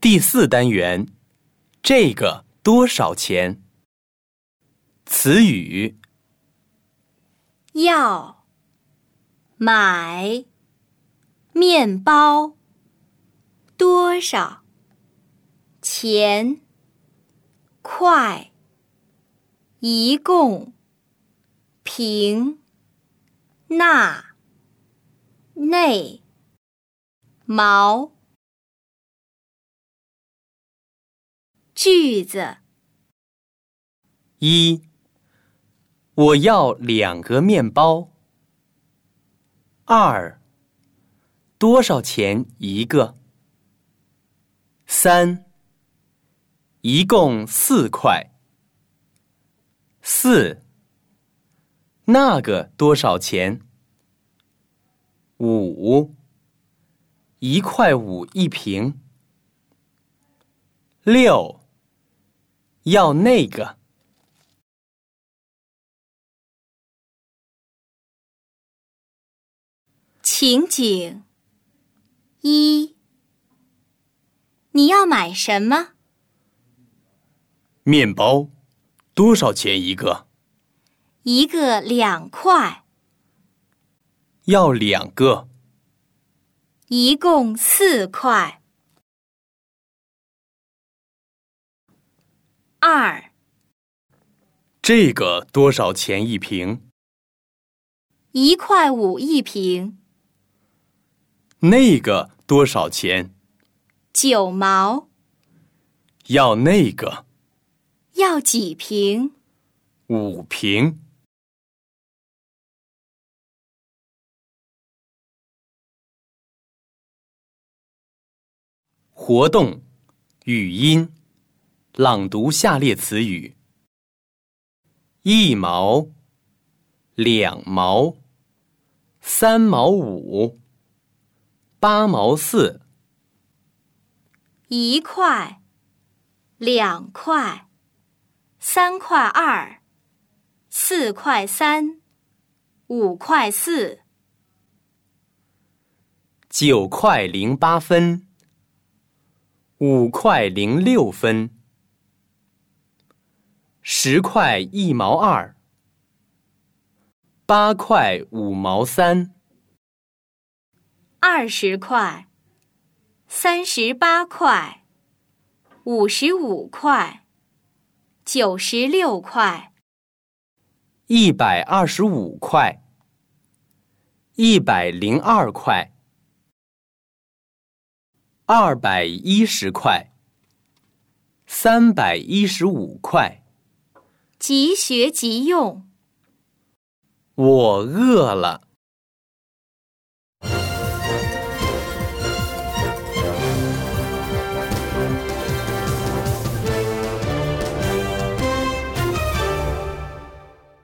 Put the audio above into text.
第4单元，这个多少钱？词语： 要买面包多少钱？块一共平那内毛句子 1. 我要2个面包。2. 多少钱一个？ 3. 一共4块。4. 那个多少钱？5. 1块5一瓶。6. 要那个。 情景1：你要买什么？ 面包多少钱一个？ 一个2块， 要2个。 一共4块。2: 这个多少钱一瓶 1块5一瓶。 那个多少钱 9毛。 要那个要几瓶 5瓶。活动语音朗读下列词语：1毛、2毛、3毛5、8毛4。 1块、2块、3块2、4块3、5块4。 9块08分。5块06分。10块1毛2。8块5毛3。 20块、38块、55块、96块。 125块。102块。210块。315块。 即学即用。 我饿了。